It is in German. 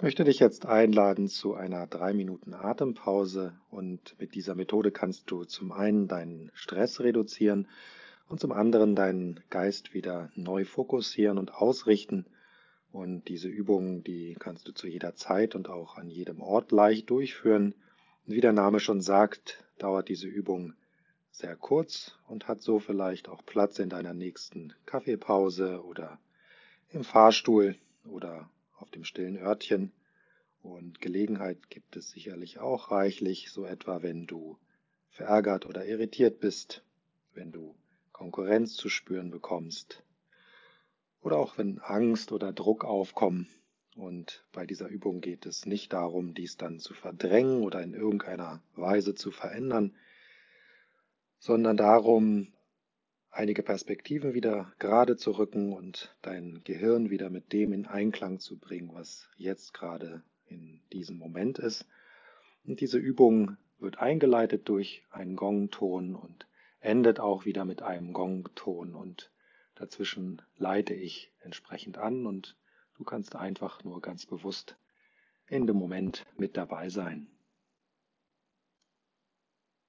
Möchte dich jetzt einladen zu einer 3 Minuten Atempause, und mit dieser Methode kannst du zum einen deinen Stress reduzieren und zum anderen deinen Geist wieder neu fokussieren und ausrichten. Und diese Übung, die kannst du zu jeder Zeit und auch an jedem Ort leicht durchführen. Und wie der Name schon sagt, dauert diese Übung sehr kurz und hat so vielleicht auch Platz in deiner nächsten Kaffeepause oder im Fahrstuhl oder auf dem stillen Örtchen. Und Gelegenheit gibt es sicherlich auch reichlich, so etwa wenn du verärgert oder irritiert bist, wenn du Konkurrenz zu spüren bekommst oder auch wenn Angst oder Druck aufkommen. Und bei dieser Übung geht es nicht darum, dies dann zu verdrängen oder in irgendeiner Weise zu verändern, sondern darum, einige Perspektiven wieder gerade zu rücken und dein Gehirn wieder mit dem in Einklang zu bringen, was jetzt gerade in diesem Moment ist. Und diese Übung wird eingeleitet durch einen Gongton und endet auch wieder mit einem Gongton, und dazwischen leite ich entsprechend an, und du kannst einfach nur ganz bewusst in dem Moment mit dabei sein.